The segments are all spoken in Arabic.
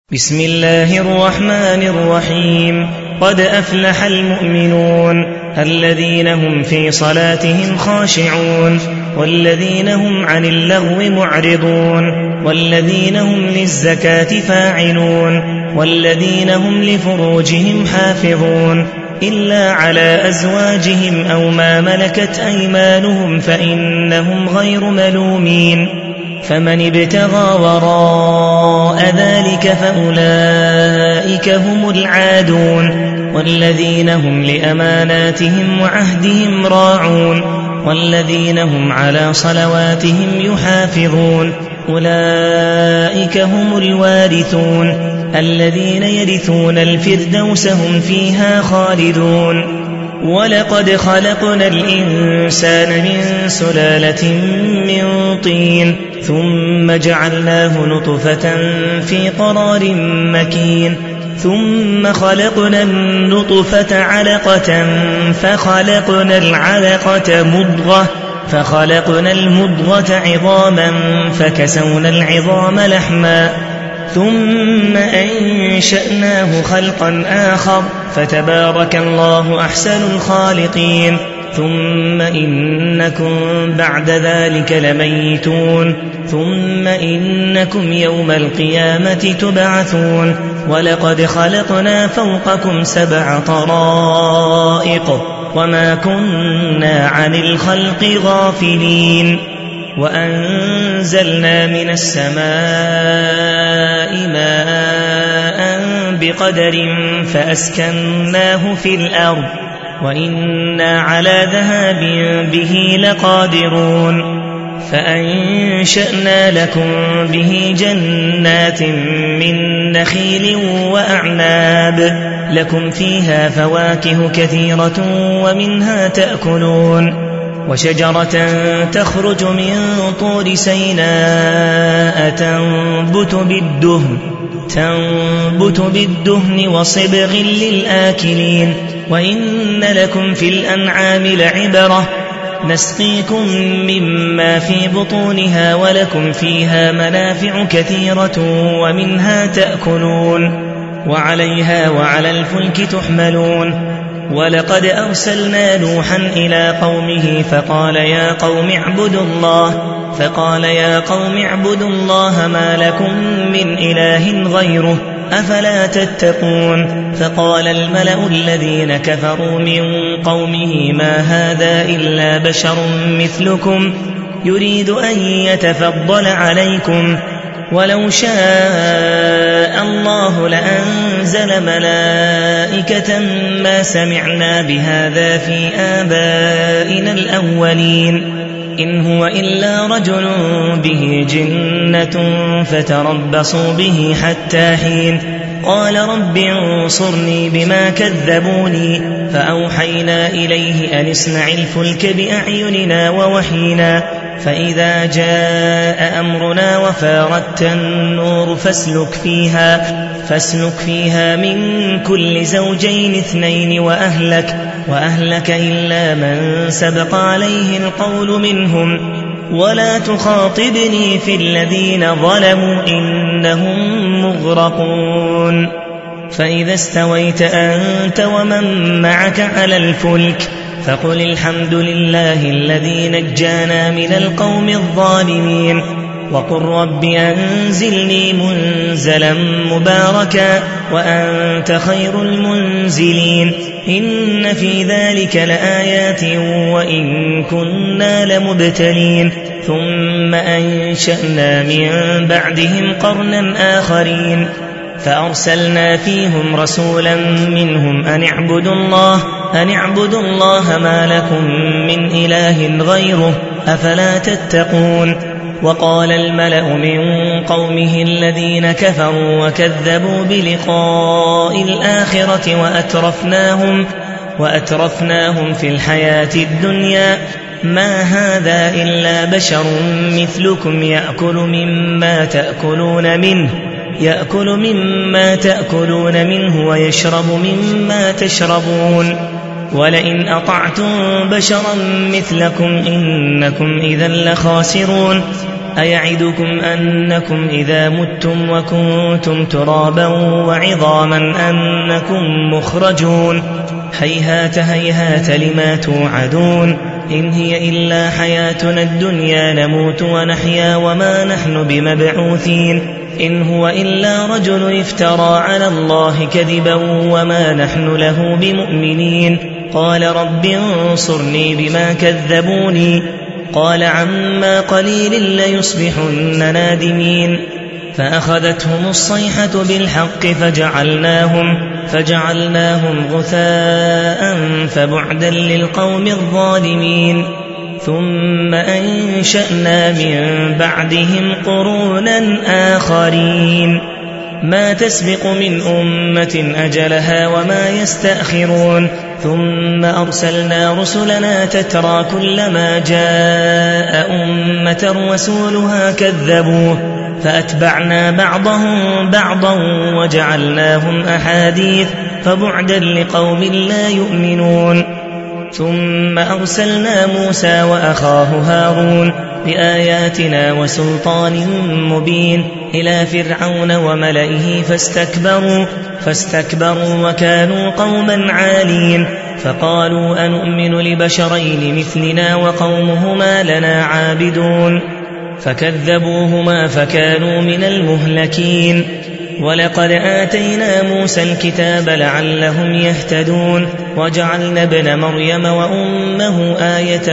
بسم الله الرحمن الرحيم. قد أفلح المؤمنون الذين هم في صلاتهم خاشعون والذين هم عن اللغو معرضون والذين هم للزكاة فاعلون والذين هم لفروجهم حافظون إلا على أزواجهم أو ما ملكت أيمانهم فإنهم غير ملومين. فمن ابتغى وراء ذلك فأولئك هم العادون والذين هم لأماناتهم وعهدهم راعون والذين هم على صلواتهم يحافظون أولئك هم الوارثون الذين يرثون الفردوس هم فيها خالدون. ولقد خلقنا الإنسان من سلالة من طين ثم جعلناه نطفة في قرار مكين ثم خلقنا النطفة علقة فخلقنا العلقة مضغة فخلقنا المضغة عظاما فكسونا العظام لحما ثم أنشأناه خلقا آخر فتبارك الله أحسن الخالقين. ثم إنكم بعد ذلك لميتون ثم إنكم يوم القيامة تبعثون. ولقد خلقنا فوقكم 7 طرائق وما كنا عن الخلق غافلين. وأنزلنا من السماء ماء بقدر فأسكناه في الأرض وإنا على ذهاب به لقادرون. فأنشأنا لكم به جنات من نخيل وأعناب لكم فيها فواكه كثيرة ومنها تأكلون. وشجرة تخرج من طور سيناء تنبت بالدهن وصبغ للآكلين. وإن لكم في الأنعام لعبرة نسقيكم مما في بطونها ولكم فيها منافع كثيرة ومنها تأكلون وعليها وعلى الفلك تحملون. ولقد أرسلنا نوحا إلى قومه فقال يا قوم اعبدوا الله ما لكم من إله غيره أفلا تتقون. فقال الملأ الذين كفروا من قومه ما هذا إلا بشر مثلكم يريد أن يتفضل عليكم ولو شاء الله لأنزل ملائكة ما سمعنا بهذا في آبائنا الأولين إن هو إلا رجل به جنة فتربصوا به حتى حين. قال رب انصرني بما كذبوني فأوحينا إليه أن اصنع الفلك بأعيننا ووحينا فإذا جاء أمرنا وفاردت النور فاسلك فيها من كل زوجين 2 وأهلك إلا من سبق عليه القول منهم ولا تخاطبني في الذين ظلموا إنهم مغرقون. فإذا استويت أنت ومن معك على الفلك فقل الحمد لله الذي نجانا من القوم الظالمين وقل رب أنزلني منزلا مباركا وأنت خير المنزلين. إن في ذلك لآيات وإن كنا لمبتلين. ثم أنشأنا من بعدهم قرنا آخرين فأرسلنا فيهم رسولا منهم أن اعبدوا الله ما لكم من إله غيره أفلا تتقون. وقال الملأ من قومه الذين كفروا وكذبوا بلقاء الآخرة وأترفناهم في الحياة الدنيا ما هذا إلا بشر مثلكم يأكل مما تأكلون منه ويشرب مما تشربون ولئن أطعتم بشرا مثلكم إنكم إذا لخاسرون. أيعدكم أنكم إذا متم وكنتم ترابا وعظاما أنكم مخرجون هيهات هيهات لما توعدون إن هي إلا حياتنا الدنيا نموت ونحيا وما نحن بمبعوثين إن هو إلا رجل افترى على الله كذبا وما نحن له بمؤمنين قال رب انصرني بما كذبوني قال عما قليل ليصبحن نادمين فأخذتهم الصيحة بالحق فجعلناهم غثاء فبعدا للقوم الظالمين ثم أنشأنا من بعدهم قرونا آخرين ما تسبق من أمة أجلها وما يستأخرون ثم أرسلنا رسلنا تترى كلما جاء أمة رسولها كذبوه فأتبعنا بعضهم بعضا وجعلناهم أحاديث فبعدا لقوم لا يؤمنون ثم أرسلنا موسى وأخاه هارون بآياتنا وسلطان مبين إلى فرعون وملئه فاستكبروا وكانوا قوما عالين فقالوا أنؤمن لبشرين مثلنا وقومهما لنا عابدون فكذبوهما فكانوا من المهلكين ولقد آتينا موسى الكتاب لعلهم يهتدون وجعلنا ابن مريم وأمه آية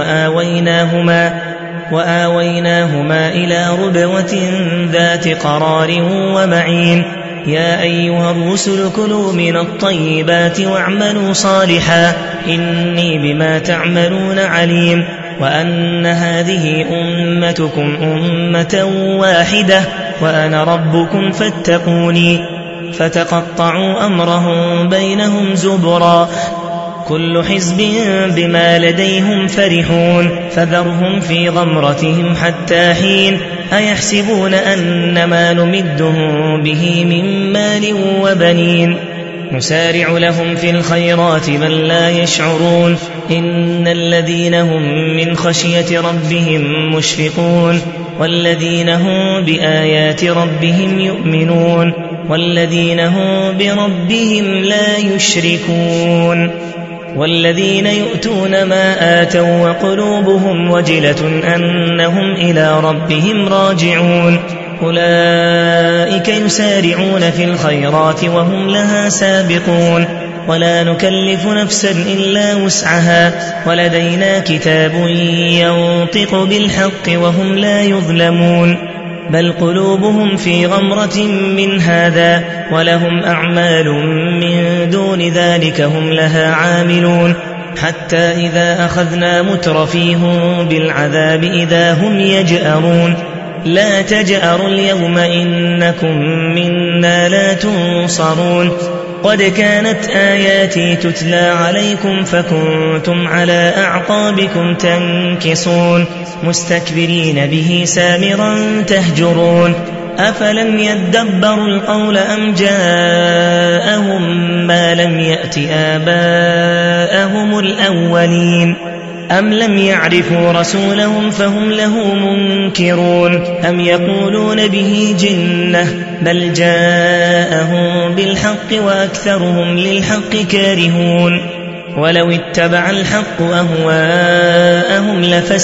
وآويناهما إلى ربوة ذات قرار ومعين يا أيها الرسل كلوا من الطيبات واعملوا صالحا إني بما تعملون عليم وأن هذه أمتكم أمة واحدة وأنا ربكم فاتقوني فتقطعوا أمرهم بينهم زبرا كل حزب بما لديهم فرحون فذرهم في غمرتهم حتى حين أيحسبون أن ما نمدهم به من مال وبنين نسارع لهم في الخيرات بل لا يشعرون إن الذين هم من خشية ربهم مشفقون والذين هم بآيات ربهم يؤمنون والذين هم بربهم لا يشركون والذين يؤتون ما آتوا وقلوبهم وجلة أنهم إلى ربهم راجعون أولئك يسارعون في الخيرات وهم لها سابقون ولا نكلف نفسا إلا وسعها ولدينا كتاب ينطق بالحق وهم لا يظلمون بل قلوبهم في غمرة من هذا ولهم أعمال من دون ذلك هم لها عاملون حتى إذا أخذنا مترفيهم بالعذاب إذا هم يجأرون لا تجأروا اليوم إنكم منا لا تنصرون قد كانت آياتي تتلى عليكم فكنتم على أعقابكم تنكصون مستكبرين به سامرا تهجرون أفلم يدبروا القول أم جاءهم ما لم يأت آباءهم الأولين أم لم يعرفوا رسولهم فهم له منكرون أم يقولون به جنة بل جاءهم بالحق وأكثرهم للحق كارهون ولو اتبع الحق أهواءهم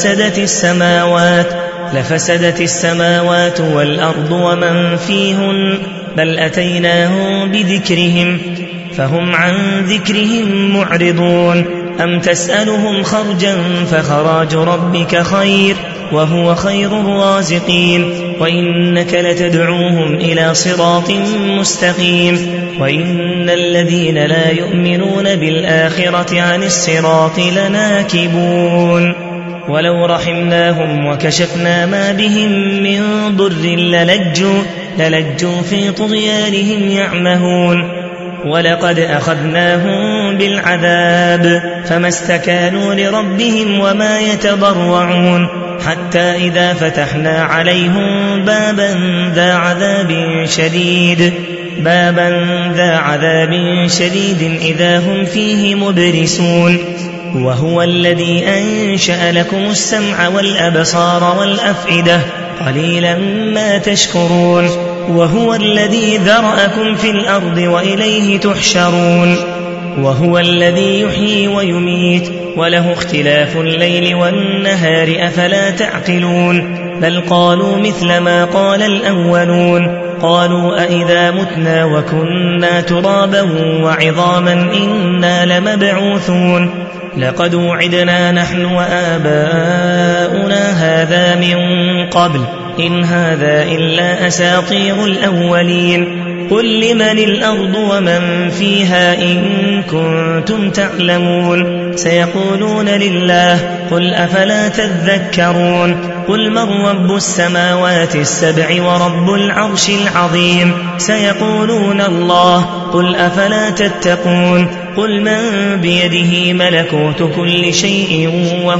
لفسدت السماوات والأرض ومن فيهن بل أتيناهم بذكرهم فهم عن ذكرهم معرضون أم تسألهم خرجا فخراج ربك خير وهو خير الرازقين وإنك لتدعوهم إلى صراط مستقيم وإن الذين لا يؤمنون بالآخرة عن الصراط لناكبون ولو رحمناهم وكشفنا ما بهم من ضر للجوا في طغيانهم يعمهون ولقد أخذناهم بالعذاب فما استكانوا لربهم وما يتضرعون حتى إذا فتحنا عليهم بابا ذا عذاب شديد إذا هم فيه مبرسون وهو الذي أنشأ لكم السمع والأبصار والأفئدة قليلا ما تشكرون وهو الذي ذرأكم في الأرض وإليه تحشرون وهو الذي يحيي ويميت وله اختلاف الليل والنهار أفلا تعقلون بل قالوا مثل ما قال الأولون قالوا أئذا متنا وكنا ترابا وعظاما إنا لمبعوثون لقد وعدنا نحن وآباؤنا هذا من قبل إن هذا إلا أساطير الأولين قل لمن الأرض ومن فيها إن كنتم تعلمون سيقولون لله قل أفلا تذكرون قل من رب السماوات السبع ورب العرش العظيم سيقولون الله قل أفلا تتقون قل من بيده ملكوت كل شيء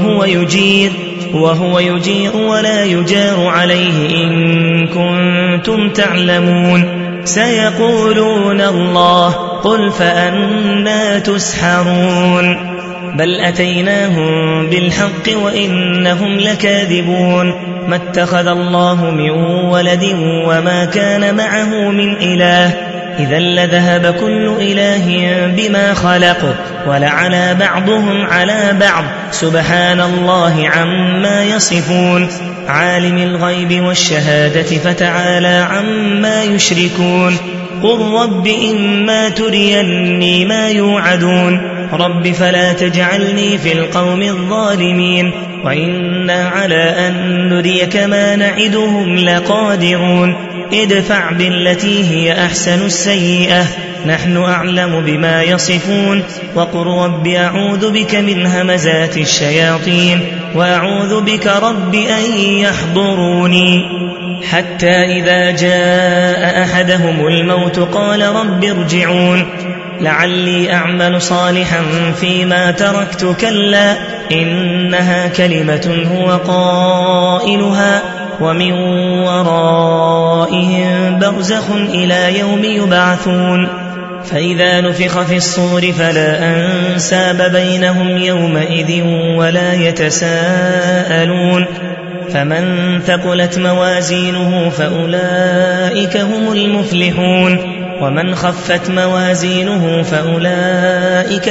وهو يجير ولا يجار عليه إن كنتم تعلمون سيقولون الله قل فأنا تسحرون بل أتيناهم بالحق وإنهم لكاذبون ما اتخذ الله من ولد وما كان معه من إله إذا لذهب كل إله بما خلق ولعلى بعضهم على بعض سبحان الله عما يصفون عالم الغيب والشهادة فتعالى عما يشركون قل رب إما تريني ما يوعدون رب فلا تجعلني في القوم الظالمين وإنا على أن نريك ما نعدهم لقادرون ادفع بالتي هي أحسن السيئة نحن أعلم بما يصفون وقل رب أعوذ بك من همزات الشياطين وأعوذ بك رب أن يحضروني حتى إذا جاء أحدهم الموت قال رب ارجعون لعلي أعمل صالحا فيما تركت كلا إنها كلمة هو قائلها ومن ورائهم برزخ إلى يوم يبعثون فإذا نفخ في الصور فلا أنساب بينهم يومئذ ولا يتساءلون فمن ثقلت موازينه فأولئك هم المفلحون ومن خفت موازينه فأولئك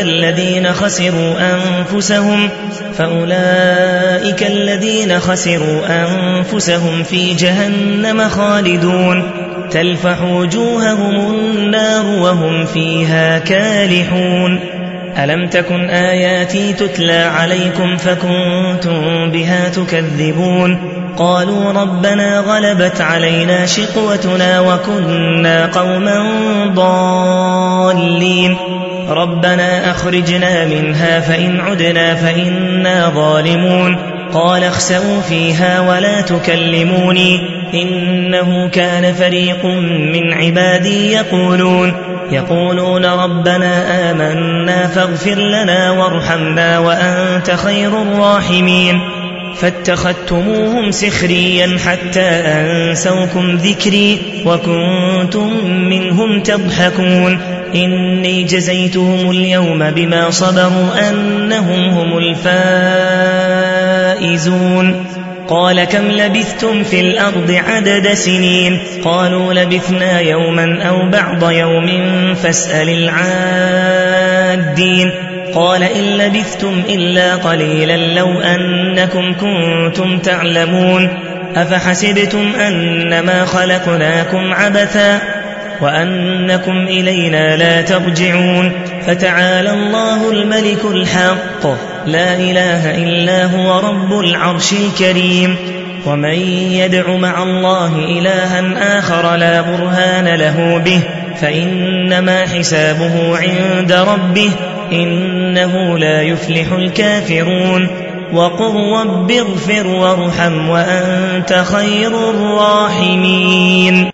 الذين خسروا أنفسهم في جهنم خالدون تلفح وجوههم النار وهم فيها كالحون ألم تكن آياتي تتلى عليكم فكنتم بها تكذبون قالوا ربنا غلبت علينا شقوتنا وكنا قوما ضالين ربنا أخرجنا منها فإن عدنا فإنا ظالمون قال اخسئوا فيها ولا تكلموني إنه كان فريق من عبادي يقولون ربنا آمنا فاغفر لنا وارحمنا وأنت خير الراحمين فاتخذتموهم سخريا حتى أنسوكم ذكري وكنتم منهم تضحكون إني جزيتهم اليوم بما صبروا أنهم هم الفائزون قال كم لبثتم في الأرض عدد سنين قالوا لبثنا يوما أو بعض يوم فاسأل العادين قال إن لبثتم إلا قليلا لو أنكم كنتم تعلمون أفحسبتم أنما خلقناكم عبثا وأنكم إلينا لا ترجعون فتعالى الله الملك الحق لا إله إلا هو رب العرش الكريم ومن يدع مع الله إلها آخر لا برهان له به فإنما حسابه عند ربه إنه لا يفلح الكافرون وقل رب اغفر وارحم وأنت خير الراحمين